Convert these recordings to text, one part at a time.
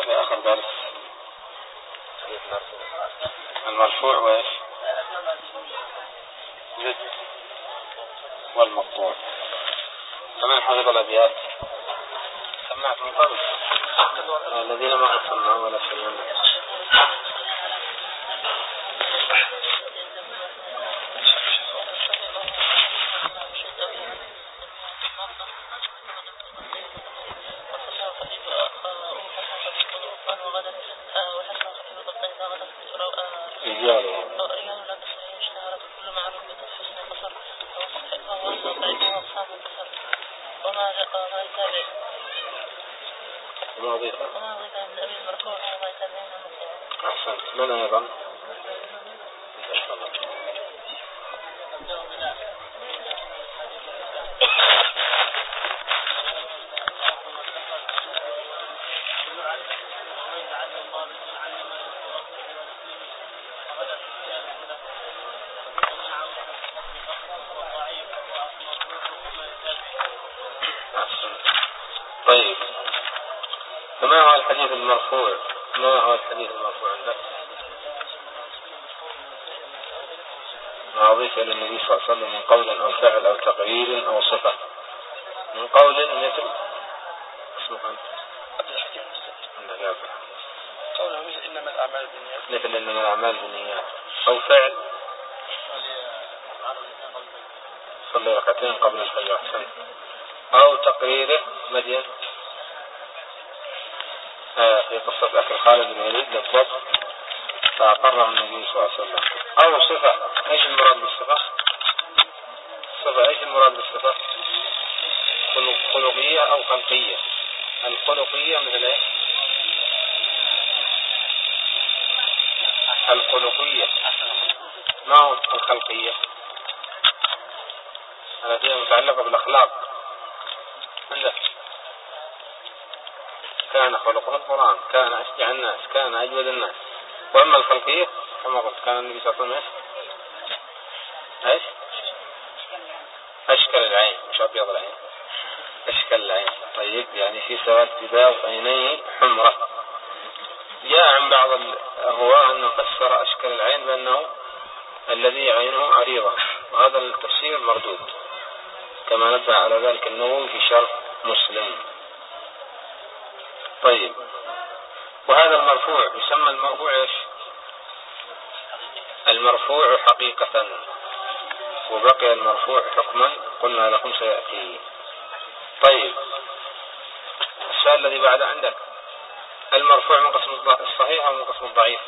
في آخر درس المرفوع وإيش جد والمقطوع. كمان حفظ الأبيات سمعت من قبل الذين ما قد سمعوا ولا سمعوا. أحسنت. من أيضا طيب، فما هو الحديث المرفوع؟ ما هو الحديث المرفوع عندك؟ ما أضيف إلى النبي صلى الله عليه وسلم من قول أو فعل أو تقرير أو صفة. من قول مثل اسمه قوله مثل إنما الأعمال بالنيات، مثل إنما الأعمال بالنيات، أو فعل صلي ركعتين قبل الفجر أحسن، أو تقريره مدين في قصة أخي خالد بن الوليد بالضبط فأقر النبي صلى الله عليه وسلم، أو صفة. إيش المراد بالصفة؟ صفة إيش المراد بالصفة؟ خلقية أو خلقية. الخلقية مثل إيه؟ الخلقية. ما هو الخلقية؟ التي متعلقة بالأخلاق. عندك كان خلقه القرآن، كان أشجع الناس، كان أجود الناس. وأما الخلقية كما قلت كان النبي صلى الله عليه وسلم إيش؟ أشكل العين مش أبيض العين، أشكل العين. طيب يعني في سواد بيضاء عينيه حمرة. جاء عن بعض الرواة أنه فسر أشكل العين بأنه الذي عينه عريضة، وهذا التفسير مردود كما نبه على ذلك النووي في شرح مسلم. طيب، وهذا المرفوع يسمى المرفوع إيش؟ المرفوع حقيقة، وبقي المرفوع حكما قلنا لكم سيأتي. طيب، السؤال الذي بعد عندك المرفوع من قسم الصحيح أو من قسم الضعيف؟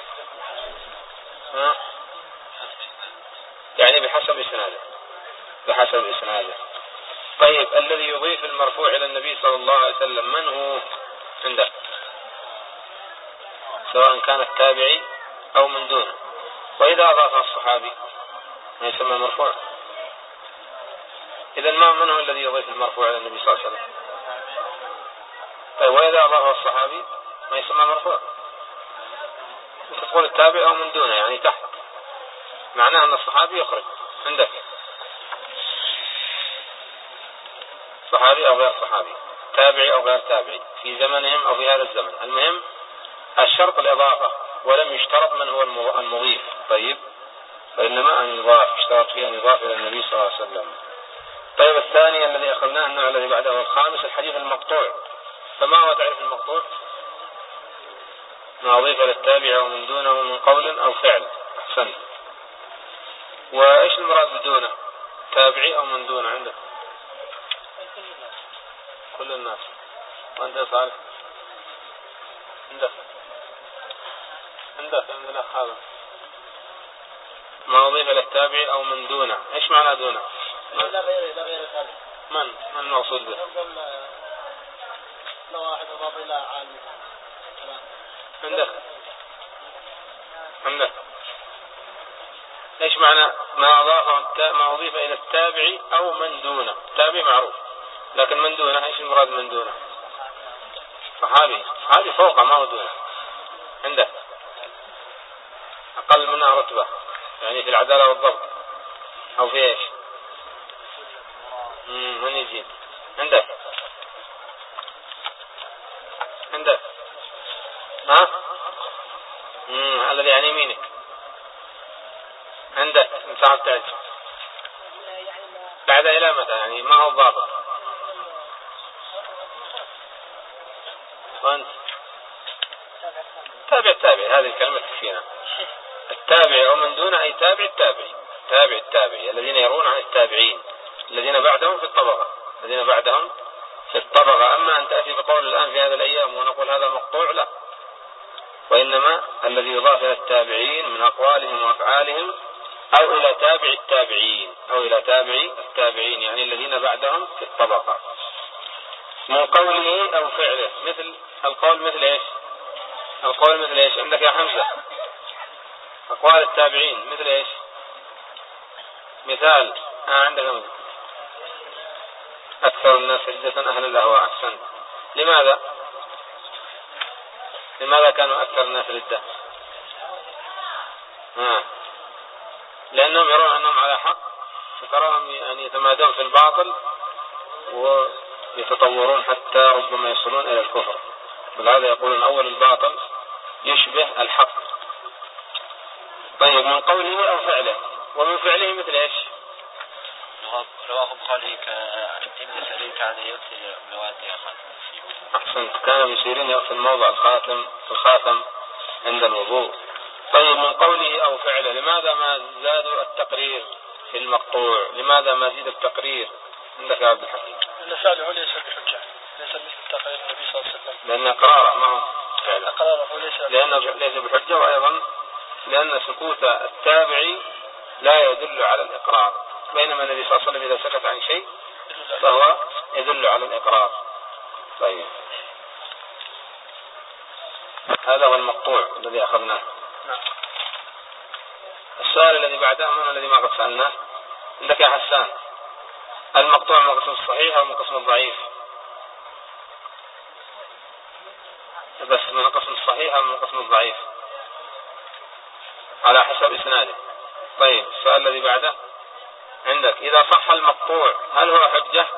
يعني بحسب إسناده، بحسب إسناده. طيب، الذي يضيف المرفوع إلى النبي صلى الله عليه وسلم من هو عندك؟ سواء كان التابعي أو من دونه. وإذا أضاف الصحابي ما يسمى مرفوع. إذن ما من هو الذي يضيف المرفوع إلى النبي صلى الله عليه وسلم؟ طيب، وإذا أضاف الصحابي ما يسمى مرفوع. تقول التابع أو من دونه يعني تحت، معناه أن الصحابي يخرج عندك صحابي أو غير صحابي، تابعي أو غير تابعي، في زمنهم أو في هذا الزمن. المهم الشرط الإضافة، ولم يشترط من هو المضيف. طيب، فإنما أن يضاف، اشترط فيه أن يضاف إلى النبي صلى الله عليه وسلم. طيب، الثاني الذي أخذناه النوع الذي بعده الخامس الحديث المقطوع. فما هو تعريف المقطوع؟ ما أضيف للتابع ومن دونه من قول أو فعل. أحسن. وإيش المراد بدونه؟ تابعي أو من دونه عندك؟ كل الناس. وأنت صالح عندك عندنا هذا ما أضيف للتابع أو من دونه. إيش معنى دونه؟ لا غير ذلك. من المقصود به؟ لو واحد أضاف إلى عالم. عندك إيش معنى ما أضيف إلى التابع أو من دونه؟ التابع معروف، لكن من دونه إيش المراد من دونه؟ صحابي فوق ما هو دونه. عندك أقل منها رتبة يعني في العدالة والضبط أو في إيش؟ من يزيد؟ عندك ها؟ الذي عن يمينك عندك مساحة تعج بعد إلى متى يعني ما هو ضابط؟ وأنت تابع التابعي، هذه الكلمة تكفينا. التابعي أو من دون أي تابع التابعي، تابع التابعي الذين يرون عن التابعين الذين بعدهم في الطبقة، الذين بعدهم في الطبقة. أما أن تأتي بقول الآن في هذه الأيام ونقول هذا مقطوع، لا، وإنما الذي يضاف إلى التابعين من أقوالهم وأفعالهم أو إلى تابع التابعين أو إلى تابع التابعين، يعني الذين بعدهم في الطبقة، من قوله أو فعله. مثل القول مثل إيش؟ القول مثل إيش عندك يا حمزة؟ أقوال التابعين مثل إيش؟ مثال عندك مثل أكثر الناس ردة أهل الأهواء. أحسنت. لماذا كانوا أكثر الناس ردة؟ لأنهم يرون أنهم على حق، فتراهم أن يتمادون في الباطل ويتطورون حتى ربما يصلون إلى الكفر، ولهذا يقولون أول الباطل يشبه الحق. طيب، من قوله أو فعله. ومن فعله مثل إيش؟ رواه البخاري ابن سيرين كان يغسل موادي خاتم. أحسنت. كان ابن سيرين يغسل موضع الخاتم عند الوضوء. طيب، من قوله أو فعله. لماذا ما زادوا التقرير في المقطوع؟ لماذا ما زيد التقرير عندك يا عبد الحكيم؟ لأن فعله ليس بحجة، ليس مثل تقرير النبي صلى الله عليه وسلم. لأن إقراره ما هو فعله. إقراره ليس بحجة، وأيضا لأن سكوت التابعي لا يدل على الإقرار، بينما النبي صلى الله عليه وسلم إذا سكت عن شيء فهو يدل على الإقرار. طيب، هذا هو المقطوع الذي أخذناه. السؤال الذي بعده من الذي ما قد سألناه؟ عندك يا حسان، المقطوع من قسم الصحيح أو من قسم الضعيف؟ بس من قسم الصحيح أو من قسم الضعيف على حسب إسناده. طيب، السؤال الذي بعده عندك، إذا صح المقطوع هل هو حجة؟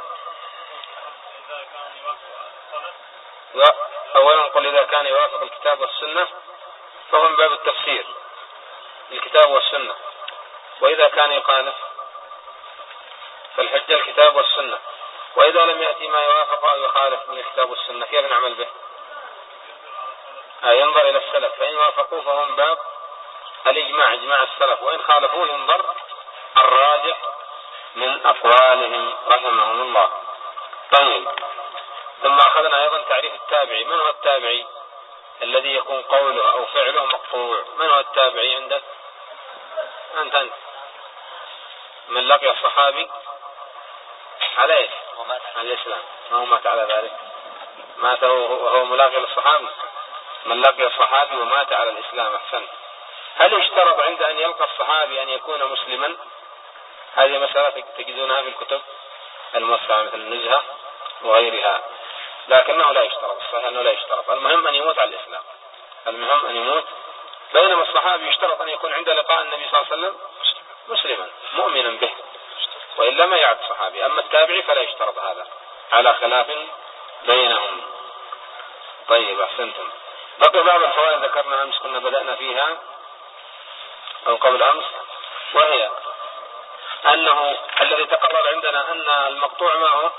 أولا قل إذا كان يوافق الكتاب والسنة فهو من باب التفسير، الكتاب والسنة. وإذا كان يخالف فالحجة الكتاب والسنة. وإذا لم يأتي ما يوافق أو يخالف من الكتاب والسنة كيف نعمل به؟ ينظر إلى السلف، فإن وافقوا فهو من باب الإجماع، إجماع السلف، وإن خالفوا ينظر الراجح من أقوالهم رحمهم الله. طيب، ثم أخذنا أيضا تعريف التابعي. من هو التابعي الذي يكون قوله أو فعله مقطوع؟ من هو التابعي عندك؟ أنت من لقي الصحابي على إيش؟ على الإسلام. ما هو مات على ذلك، مات وهو ملاقي للصحابي. من لقي الصحابي ومات على الإسلام. أحسن. هل يشترط عند أن يلقى الصحابي أن يكون مسلما؟ هذه مسألة تجدونها في الكتب الموسعة مثل النزهة وغيرها، لكنه لا يشترط. الصحيح أنه لا يشترط، المهم أن يموت على الإسلام، المهم أن يموت. بينما الصحابي يشترط أن يكون عند لقاء النبي صلى الله عليه وسلم مسلما مؤمنا به، وإلا ما يعد صحابي. أما التابعي فلا يشترط هذا، على خلاف بينهم. طيب، أحسنتم. بقي بعض الفوائد ذكرنا أمس، كنا بدأنا فيها أو قبل أمس، وهي أنه الذي تقرر عندنا أن المقطوع ما هو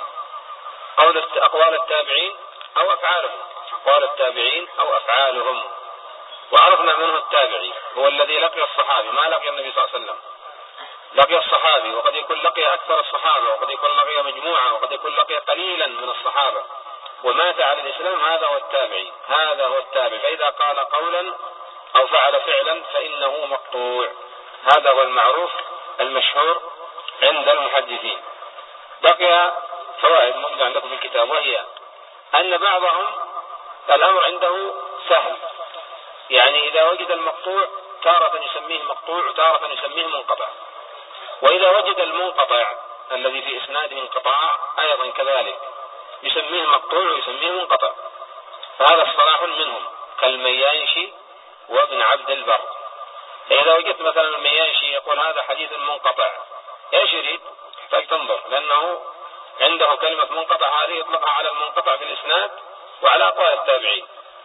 أقوال التابعين أو أفعالهم، أقوال التابعين أو أفعالهم. وعرفنا منه التابعي هو الذي لقي الصحابي، ما لقي النبي صلى الله عليه وسلم، لقي الصحابي، وقد يكون لقي أكثر الصحابة، وقد يكون لقي مجموعة، وقد يكون لقي قليلا من الصحابة ومات على الإسلام. هذا هو التابعي، هذا هو التابعي. فإذا قال قولا أو فعل فعلا فإنه مقطوع. هذا هو المعروف المشهور عند المحدثين. بقي فوائد موجودة عندكم في الكتاب، وهي أن بعضهم الأمر عنده سهل، يعني إذا وجد المقطوع تارة يسميه مقطوع وتارة يسميه منقطع، وإذا وجد المنقطع الذي في إسناده انقطاع أيضا كذلك يسميه مقطوع ويسميه منقطع. فهذا اصطلاح منهم كالميانشي وابن عبد البر. فإذا وجدت مثلا الميانشي يقول هذا حديث منقطع، ايش يريد؟ يحتاج تنظر، لأنه عنده كلمة منقطع هذه يطلقها على المنقطع في الإسناد وعلى أقوال التابعين.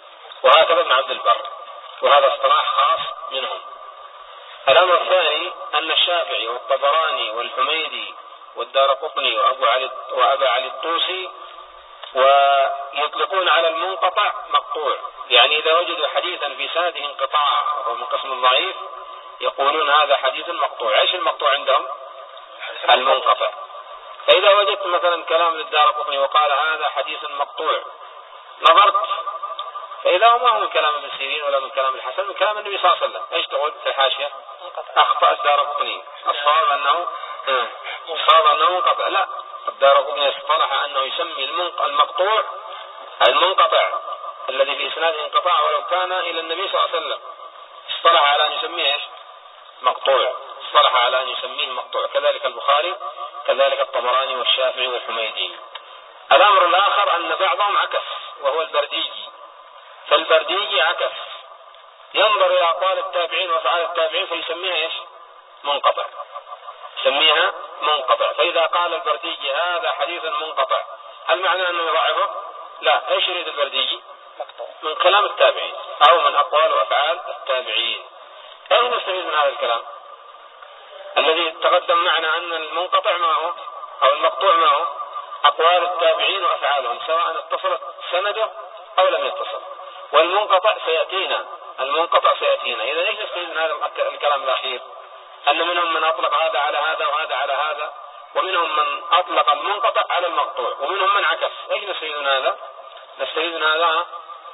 وهكذا ابن عبد البر، وهذا اصطلاح خاص منهم. الأمر الثاني أن الشافعي والطبراني والحميدي والدارقطني وأبا علي الطوسي ويطلقون على المنقطع مقطوع، يعني إذا وجدوا حديثا في سنده انقطاع وهو من قسم الضعيف يقولون هذا حديث مقطوع. ايش المقطوع عندهم؟ المنقطع. فإذا وجدت مثلا كلام للدارقطني وقال هذا حديث مقطوع، نظرت فإذا هو ما هو من كلام ابن سيرين ولا من كلام الحسن، من كلام النبي صلى الله عليه وسلم، ايش تقول في الحاشية؟ أخطأ الدارقطني، الصواب أنه منقطع. لا، الدارقطني اصطلح أنه يسمي المقطوع المنقطع الذي في إسناده انقطاع ولو كان إلى النبي صلى الله عليه وسلم، اصطلح على أن يسميه ايش؟ مقطوع، اصطلح على أن يسميه مقطوع. كذلك البخاري، كذلك الطبراني والشافعي والحميدي. الأمر الآخر أن بعضهم عكس وهو البرديجي، فالبرديجي عكس، ينظر إلى أقوال التابعين وأفعال التابعين فيسميها ايش؟ منقطع، يسميها منقطع. فإذا قال البرديجي هذا حديث منقطع، هل معنى أنه يضعفه؟ لا. ايش يريد البرديجي؟ من كلام التابعين أو من أقوال وأفعال التابعين. ايش نستفيد من هذا الكلام الذي تقدم معنا أن المنقطع ما هو أو المقطوع ما هو؟ أقوال التابعين وأفعالهم سواء اتصلت سنده أو لم يتصل. والمنقطع سيأتينا، إذا ايش نستفيد من هذا الكلام الأخير؟ أن منهم من أطلق هذا على هذا وهذا على هذا، ومنهم من أطلق المنقطع على المقطوع، ومنهم من عكس. ايش نستفيد من هذا؟ نستفيد من هذا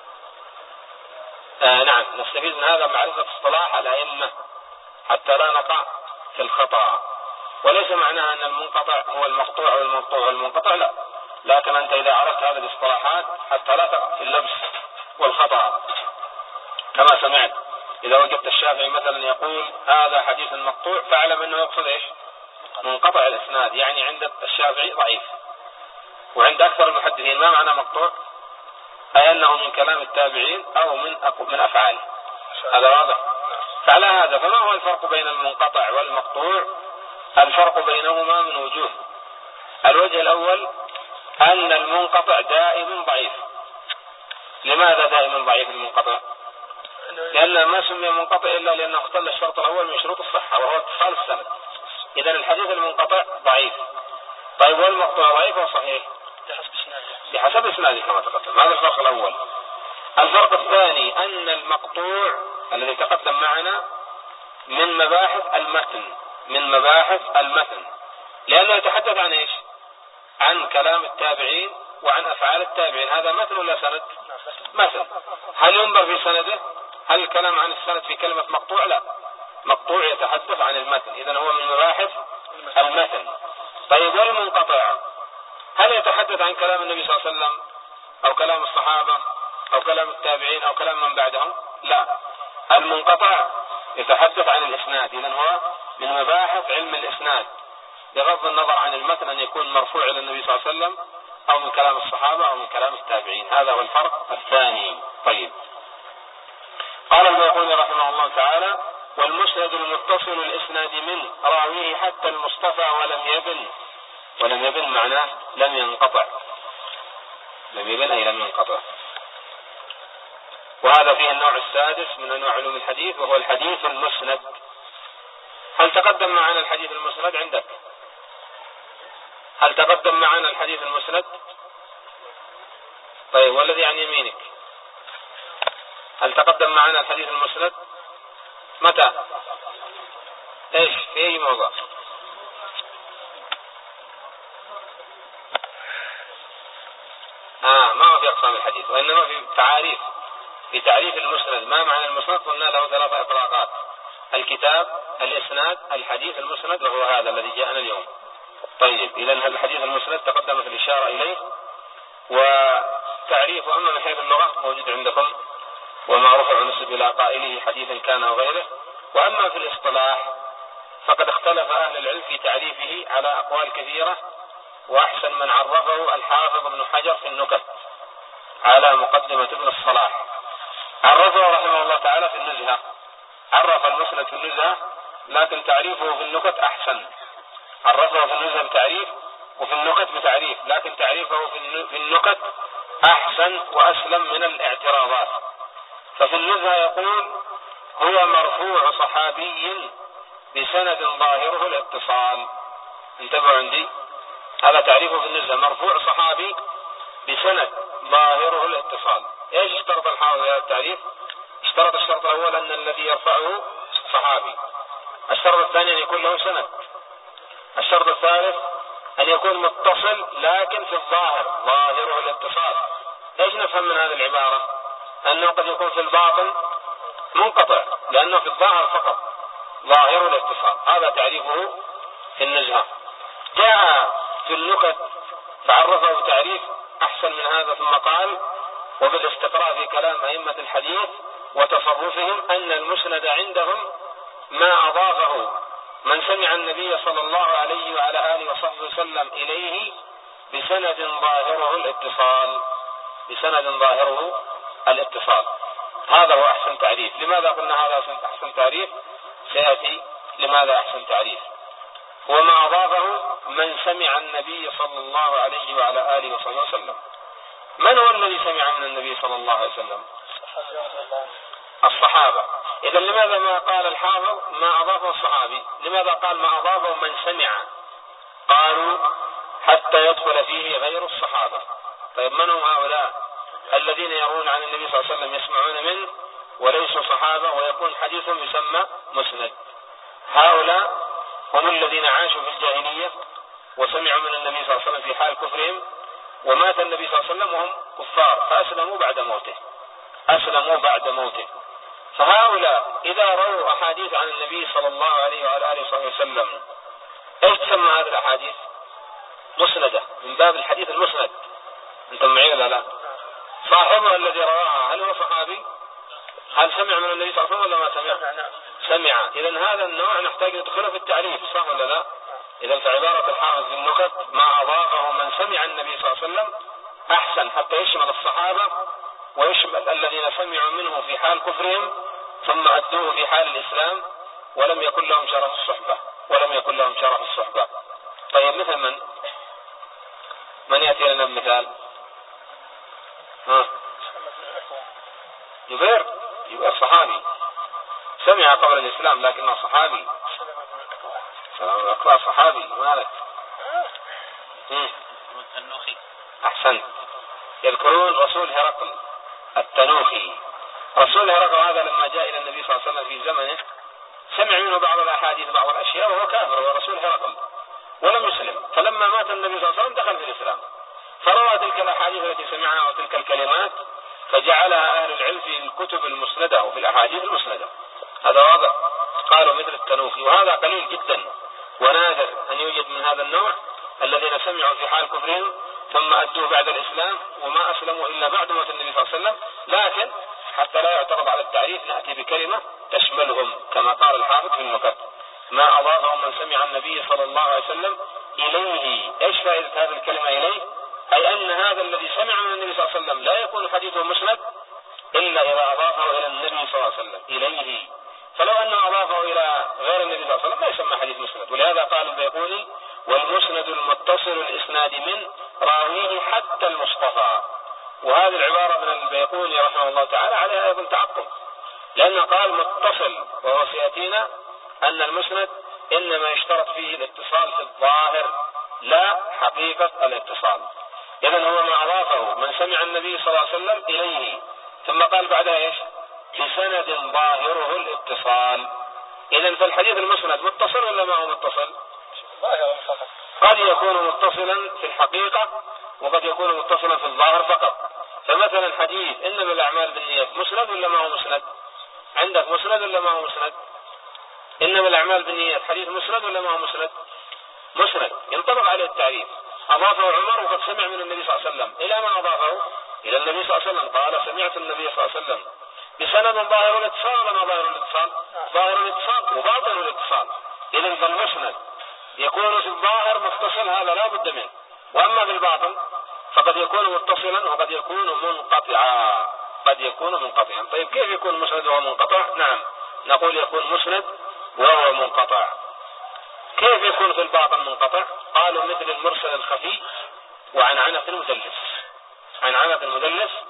نستفيد من هذا معرفة اصطلاح الأئمة حتى لا نقع في الخطأ. وليس معناها أن المنقطع هو المقطوع والمقطوع والمنقطع، لا، لكن أنت إذا عرفت هذه الاصطلاحات حتى لا تقع في اللبس والخطأ. كما سمعت إذا وجدت الشافعي مثلا يقول هذا حديث مقطوع، فاعلم أنه يقصد ايش؟ منقطع الإسناد، يعني عند الشافعي ضعيف، وعند أكثر المحدثين ما معنى مقطوع؟ أي أنه من كلام التابعين أو من أفعاله. هذا واضح. فعلى هذا فما هو الفرق بين المنقطع والمقطوع؟ الفرق بينهما من وجوه. الوجه الأول أن المنقطع دائم ضعيف. لماذا دائما ضعيف المنقطع؟ لأنه ما سمي منقطع إلا لأنه اختل الشرط الأول من شروط الصحة وهو اتصال السند. إذن الحديث المنقطع ضعيف. طيب والمقطوع ضعيف أو صحيح؟ بحسب إسناده كما تقدم. هذا الفرق الأول. الفرق الثاني أن المقطوع الذي تقدم معنا من مباحث المتن، لأنه يتحدث عن ايش؟ عن كلام التابعين وعن أفعال التابعين. هذا متن ولا سند؟ متن. هل ينظر في سنده؟ هل الكلام عن السند في كلمة مقطوع؟ لا، مقطوع يتحدث عن المتن، إذن هو من مباحث المتن. طيب والمنقطع هل يتحدث عن كلام النبي صلى الله عليه وسلم أو كلام الصحابة أو كلام التابعين أو كلام من بعدهم؟ لا، المنقطع يتحدث عن الإسناد، إذن هو من مباحث علم الإسناد بغض النظر عن المتن أن يكون مرفوع إلى النبي صلى الله عليه وسلم أو من كلام الصحابة أو من كلام التابعين. هذا هو الفرق الثاني. طيب، قال البيقوني رحمه الله تعالى: والمسند المتصل الإسناد من راويه حتى المصطفى ولم يبن معناه لم ينقطع، لم يبن أي لم ينقطع. وهذا فيه النوع السادس من أنواع علوم الحديث وهو الحديث المسند. هل تقدم معنا الحديث المسند عندك؟ هل تقدم معنا الحديث المسند؟ طيب، والذي عن يمينك هل تقدم معنا الحديث المسند؟ متى؟ ايش؟ في أي موضع؟ ما هو في أقسام الحديث، وإنما في تعريف المسند. ما معنى المسند؟ قلنا له 3 إطلاقات: الكتاب، الإسناد، الحديث المسند، وهو هذا الذي جاءنا اليوم. طيب، إذن الحديث المسند تقدمت الإشارة إليه، وتعريفه أما من حيث اللغة موجود عندكم، وما رفع ونسب إلى قائله حديثا كان أو غيره. وأما في الاصطلاح فقد اختلف أهل العلم في تعريفه على أقوال كثيرة، وأحسن من عرفه الحافظ ابن حجر في النكت على مقدمة ابن الصلاح. عرفه رحمه الله تعالى في النزهة، عرف المسند في النزهة، لكن تعريفه في النكت أحسن. عرفه في النزهة بتعريف وفي النكت بتعريف، لكن تعريفه في النكت أحسن وأسلم من الاعتراضات. ففي النزهة يقول هو مرفوع صحابي بسند ظاهره الاتصال. انتبهوا عندي، هذا تعريفه في النزهة، مرفوع صحابي بسند ظاهره الاتصال. ايش اشترط الحافظ هذا التعريف؟ اشترط الشرط الأول أن الذي يرفعه صحابي، الشرط الثاني أن يكون له سند، الشرط الثالث أن يكون متصل لكن في الظاهر ظاهره الاتصال. ايش نفهم من هذه العبارة؟ أنه قد يكون في الباطن منقطع لأنه في الظاهر فقط ظاهره الاتصال. هذا تعريفه في النزهة. جاء في النكت فعرفه تعريف أحسن من هذا، ثم قال وبالاستقراء في كلام أئمة الحديث وتصرفهم أن المسند عندهم ما أضافه من سمع النبي صلى الله عليه وعلى آله وصحبه وسلم إليه بسند ظاهره الاتصال، بسند ظاهره الاتصال. هذا هو أحسن تعريف. لماذا قلنا هذا أحسن تعريف؟ سيأتي لماذا أحسن تعريف. هو ما أضافه من سمع النبي صلى الله عليه وعلى آله وصحبه وسلم. من هو الذي سمع من النبي صلى الله عليه وسلم؟ الصحابة. إذا لماذا ما قال الحافظ ما أضافه الصحابي؟ لماذا قال ما أضافه من سمع؟ قالوا حتى يدخل فيه غير الصحابة. طيب من هم هؤلاء الذين يرون عن النبي صلى الله عليه وسلم يسمعون منه وليسوا صحابة ويكون حديثهم يسمى مسند؟ هؤلاء هم الذين عاشوا في الجاهلية وسمعوا من النبي صلى الله عليه وسلم في حال كفرهم، ومات النبي صلى الله عليه وسلم وهم كفار فأسلموا بعد موته، أسلموا بعد موته. فهؤلاء إذا رأوا أحاديث عن النبي صلى الله عليه وعلى آله وصحبه وسلم إيش تسمى هذه الأحاديث؟ مسندة، من باب الحديث المسند. أنتم معي ولا لا؟ صاحبها الذي رواها هل هو صحابي؟ هل سمع من النبي صلى الله عليه وسلم ولا ما سمع؟ سمع. إذن هذا النوع نحتاج ندخله في التعريف، صح ولا لا؟ إذن فعبارة الحافظ في النكت ما أضافه من سمع النبي صلى الله عليه وسلم أحسن حتى يشمل الصحابة ويشمل الذين سمعوا منه في حال كفرهم ثم أدوه في حال الإسلام ولم يكن لهم شرف الصحبة، ولم يكن لهم شرف الصحبة. طيب مثل من يأتي لنا بمثال؟ جبير صحابي سمع قبل الإسلام لكنه صحابي. سلام الأقرأ صحابي. مالك؟ التنوخي. أحسن. يذكرون رسول هرقل التنوخي. رسول هرقل هذا لما جاء إلى النبي صلى الله عليه وسلم في زمنه سمع منه بعض الأحاديث بعض الأشياء وهو كافر، هو رسول هرقل ولم يسلم. فلما مات النبي صلى الله عليه وسلم دخل في الإسلام فروى تلك الأحاديث التي سمعها وتلك الكلمات فجعلها أهل العلم في الكتب المسندة وفي الأحاديث المسندة. هذا واضح. قالوا مثل التنوخي، وهذا قليل جدا ونادر أن يوجد من هذا النوع الذين سمعوا في حال كفرهم ثم أدوا بعد الإسلام وما أسلموا إلا بعد موت النبي صلى الله عليه وسلم. لكن حتى لا يعترض على التعريف نأتي بكلمة تشملهم كما قال الحافظ في النكت ما أضافه من سمع النبي صلى الله عليه وسلم إليه. إيش فائدة هذه الكلمة إليه؟ أي أن هذا الذي سمع من النبي صلى الله عليه وسلم لا يكون حديثه مسند إلا إذا أضافه إلى النبي صلى الله عليه وسلم إليه. فلو أنه أضافه إلى غير النبي صلى الله عليه وسلم ما يسمى حديث مسند. ولهذا قال البيقوني والمسند المتصل الإسناد من راويه حتى المصطفى. وهذه العبارة من البيقوني رحمه الله تعالى عليها أيضا تعقب، لأنه قال متصل وهو سيأتينا أن المسند إنما يشترط فيه الاتصال في الظاهر لا حقيقة الاتصال. إذن هو ما أضافه من سمع النبي صلى الله عليه وسلم إليه ثم قال بعدها إيش؟ بسند ظاهره الاتصال. إذن فالحديث المسند متصل ولا ما هو متصل؟ قد يكون متصلا في الحقيقة وقد يكون متصلا في الظاهر فقط. فمثلا حديث إنما الأعمال بالنيات مسند ولا ما هو مسند؟ عندك مسند ولا ما هو مسند؟ إنما الأعمال بالنيات حديث مسند ولا ما هو مسند؟ مسند، ينطبق عليه التعريف. أضافه عمر وقد سمع من النبي صلى الله عليه وسلم. إلى من أضافه؟ إلى النبي صلى الله عليه وسلم. قال سمعت النبي صلى الله عليه وسلم بسند ظاهر الاتصال ولا ما ظاهر الاتصال؟ ظاهر الاتصال وباطن الاتصال. إذن فالمسند يكون في الظاهر متصل، هذا لا بد منه. وأما في الباطن فقد يكون متصلا وقد يكون منقطعا، قد يكون منقطعا. طيب كيف يكون مسند وهو منقطع؟ نعم نقول يكون مسند وهو منقطع. كيف يكون في الباطن منقطع؟ قالوا مثل المرسل الخفي وعنعنة المدلس. عنعنة المدلس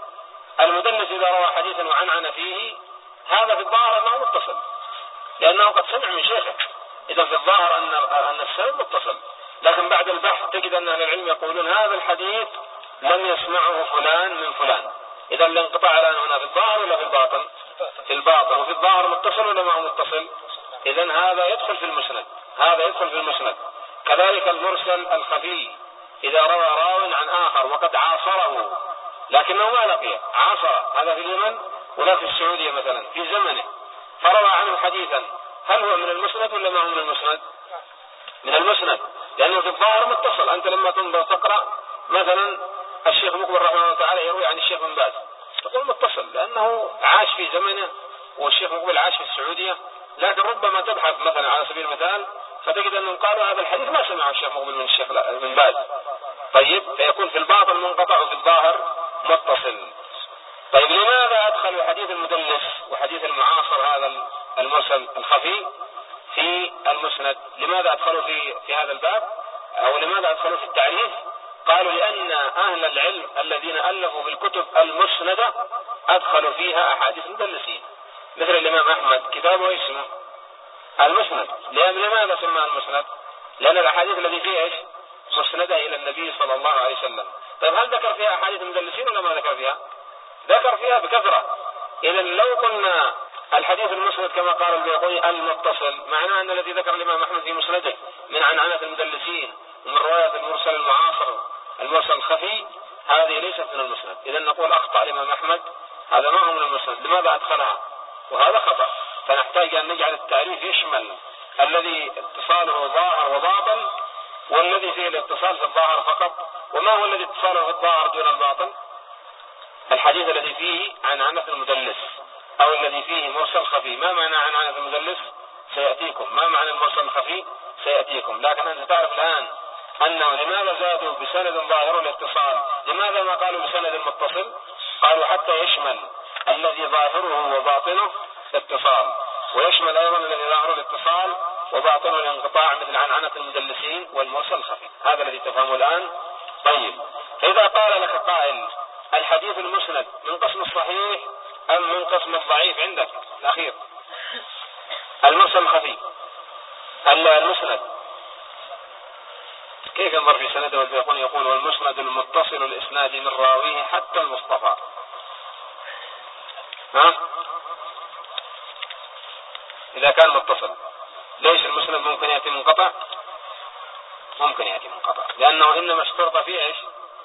المدلس إذا روى حديثا وعنعن فيه هذا في الظاهر أنه متصل لأنه قد سمع من شيخه، إذا في الظاهر أن السند متصل، لكن بعد البحث تجد أن أهل العلم يقولون هذا الحديث لم يسمعه فلان من فلان. إذا الانقطاع الآن هنا في الظاهر ولا في الباطن؟ في الباطن. وفي الظاهر متصل ولا ما هو متصل؟ إذا هذا يدخل في المسند، هذا يدخل في المسند. كذلك المرسل الخفي إذا روى راو عن آخر وقد عاصره لكنه ما لقيه، عاصر، هذا في اليمن ولا في السعودية مثلا في زمنه، فروى عنه حديثا، هل هو من المسند ولا ما هو من المسند؟ من المسند، لأنه في الظاهر متصل. أنت لما تنظر تقرأ مثلا الشيخ مقبل رحمه الله تعالى يروي عن الشيخ بن باز، تقول متصل لأنه عاش في زمنه والشيخ مقبل عاش في السعودية، لكن ربما تبحث مثلا على سبيل المثال فتجد أنهم قالوا هذا الحديث ما سمعه الشيخ مقبل من الشيخ بن باز، طيب فيكون في الباطن منقطع وفي الظاهر متصل. طيب لماذا أدخل حديث المدلس وحديث المعاصر هذا المرسل الخفي في المسند؟ لماذا أدخلوا في هذا الباب أو لماذا أدخلوا في التعريف؟ قالوا لأن أهل العلم الذين ألفوا بالكتب المسندة أدخلوا فيها أحاديث المدلسين، مثل الإمام أحمد كتابه اسمه المسند. لماذا سماه المسند؟ لأن الأحاديث التي فيها إيش؟ مسندة إلى النبي صلى الله عليه وسلم. طيب هل ذكر فيها أحاديث المدلسين ولا ما ذكر فيها؟ ذكر فيها بكثرة. إذا لو قلنا الحديث المسند كما قال البيقوني المتصل، معناه أن الذي ذكر الإمام أحمد في مسنده من عنعنة المدلسين ومن رواية المرسل المعاصر المرسل الخفي هذه ليست من المسند. إذا نقول أخطأ الإمام أحمد، هذا ما هو من المسند، لماذا أدخلها؟ وهذا خطأ. فنحتاج أن نجعل التعريف يشمل الذي اتصاله ظاهر وباطن والذي فيه الاتصال في الظاهر فقط. وما هو الذي اتصاله في الظاهر دون الباطن؟ الحديث الذي فيه عنعنة المدلس أو الذي فيه مرسل خفي. ما معنى عنعنة المدلس؟ سيأتيكم. ما معنى المرسل الخفي؟ سيأتيكم. لكن أنت تعرف الآن أنه لماذا زادوا بسند ظاهر الاتصال؟ لماذا ما قالوا بسند متصل؟ قالوا حتى يشمل الذي ظاهره وباطنه اتصال، ويشمل أيضا الذي ظاهره الاتصال وباطنه الانقطاع مثل عنعنة المدلسين والمرسل الخفي. هذا الذي تفهمه الآن. طيب فإذا قال لك قائل الحديث المسند من قسم الصحيح أم من قسم الضعيف عندك الأخير؟ المرسل الخفي المسند كيف ينظر في سنده؟ والبيقون يقول والمسند المتصل الإسناد من راويه حتى المصطفى. إذا كان متصل ليش المسند ممكن يأتي منقطع؟ ممكن يأتي منقطع لأنه إنما اشترط فيه إيش؟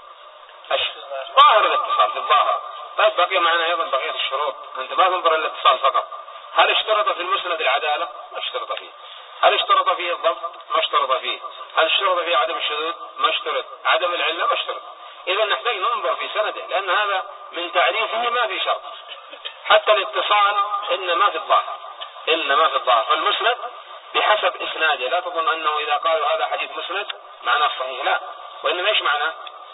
ظاهر الاتصال في الظاهر. طيب بقي معنا أيضا بقية الشروط، أنت ما تنظر الاتصال فقط. هل اشترط في المسند العدالة؟ ما اشترط فيه. هل اشترط فيه الضبط؟ ما اشترط فيه. هل اشترط فيه عدم الشذوذ؟ ما اشترط. عدم العلة؟ ما اشترط. إذا نحتاج ننظر في سنده، لأن هذا من تعريفه ما في شرط. حتى الاتصال إنما في الظاهر، إنما في الظاهر. فالمسند بحسب إسناده، لا تظن أنه إذا قالوا هذا حديث مسند معناه صحيح، لا، وإنما إيش معناه؟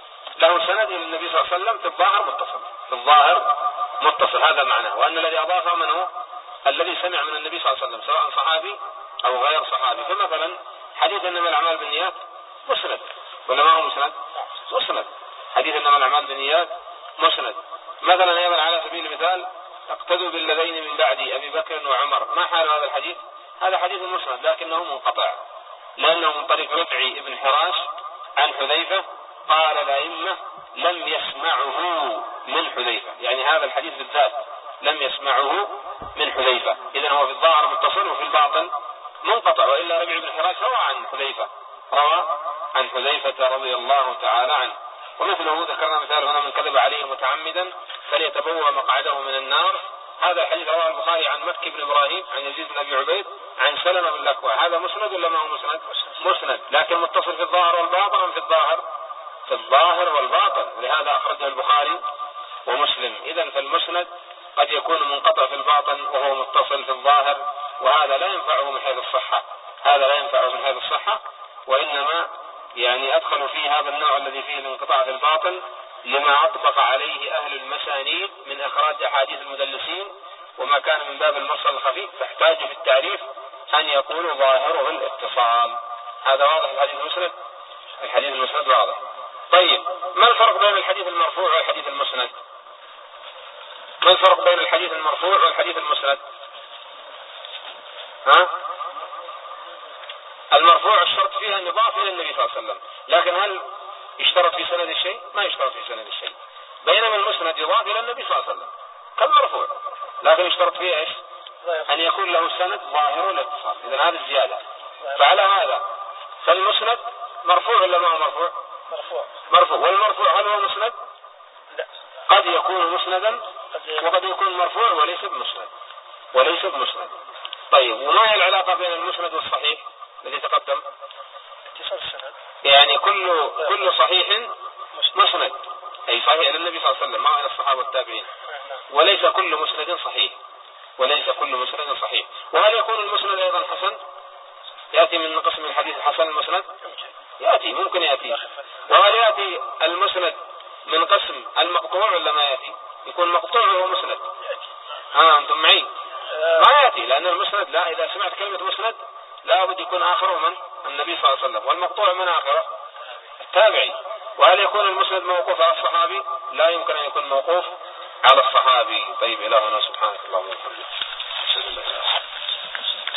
له سند إلى النبي صلى الله عليه وسلم في الظاهر متصل، في الظاهر متصل، هذا معناه. وأن الذي أضافه من هو؟ الذي سمع من النبي صلى الله عليه وسلم سواء صحابي أو غير صحابي. فمثلا حديث إنما الأعمال بالنيات مسند ولا ما هو مسند؟ مسند. حديث إنما الأعمال بالنيات مسند. مثلا أيضا على سبيل المثال اقتدوا بالذين من بعدي أبي بكر وعمر، ما حال هذا الحديث؟ هذا حديث مسند لكنه منقطع، لأنه من طريق رفعي ابن حراش عن حذيفة قال الأئمة لم يسمعه من حذيفة، يعني هذا الحديث بالذات لم يسمعه من حذيفة. إذن هو في الظاهر متصل وفي الباطن منقطع، وإلا ربيع بن حراش روى عن حذيفة، روى عن حذيفة رضي الله تعالى عنه. ومثله ذكرنا مثال هنا من كذب عليه متعمدا فليتبوأ مقعده من النار. هذا الحديث رواه البخاري عن مكي بن إبراهيم عن يزيد بن أبي عبيد عن سلمة بن الأكوع. هذا مسند ولا ما هو مسند؟ مسند، لكن متصل في الظاهر والباطن أم في الظاهر؟ في الظاهر والباطن، ولهذا أخرجه البخاري ومسلم. إذن فالمسند قد يكون منقطع في الباطن وهو متصل في الظاهر، وهذا لا ينفعه من حيث الصحة، هذا لا ينفعه من حيث الصحة، وإنما يعني أدخلوا فيه هذا النوع الذي فيه الانقطاع في الباطن لما أطبق عليه أهل المسانيد من إخراج أحاديث المدلسين، وما كان من باب المرسل الخفي فاحتاج في التعريف أن يقول ظاهره الاتصال. هذا واضح الحديث المسند؟ الحديث المسند واضح. طيب ما الفرق بين الحديث المرفوع والحديث المسند؟ ما الفرق بين الحديث المرفوع والحديث المسند؟ ها؟ المرفوع الشرط فيها أن يضاف إلى النبي صلى الله عليه وسلم، لكن هل يشترط في سند الشيء؟ ما يشترط في سند الشيء. بينما المسند يضاف إلى النبي صلى الله عليه وسلم كالمرفوع، لكن يشترط فيه إيش؟ أن يكون له سند ظاهر الاتصال. إذن هذه الزيادة. فعلى هذا فالمسند مرفوع ولا ما هو مرفوع؟ مرفوع. والمرفوع هل هو مسند؟ لا. قد يكون مسندا وقد يكون مرفوع وليس بمسند. طيب، وما هي العلاقة بين المسند والصحيح الذي تقدم؟ اتصال السند. يعني كل صحيح مسند، أي صحيح إلى النبي صلى الله عليه وسلم ما إلى الصحابة والتابعين، وليس كل مسند صحيح. وهل يكون المسند أيضا حسن؟ يأتي من قسم الحديث الحسن المسند؟ ممكن يأتي. وهل يأتي المسند من قسم المقطوع ولا ما يأتي؟ يكون مقطوع وهو مسند. أنتم معي؟ ما يأتي، لأن المسند لا، إذا سمعت كلمة مسند لا بد يكون آخره من النبي صلى الله عليه وسلم، والمقطوع من آخره التابعي. وهل يكون المسند موقوف على الصحابي؟ لا يمكن أن يكون موقوف على الصحابي. طيب، إلهنا سبحانك اللهم وبحمدك.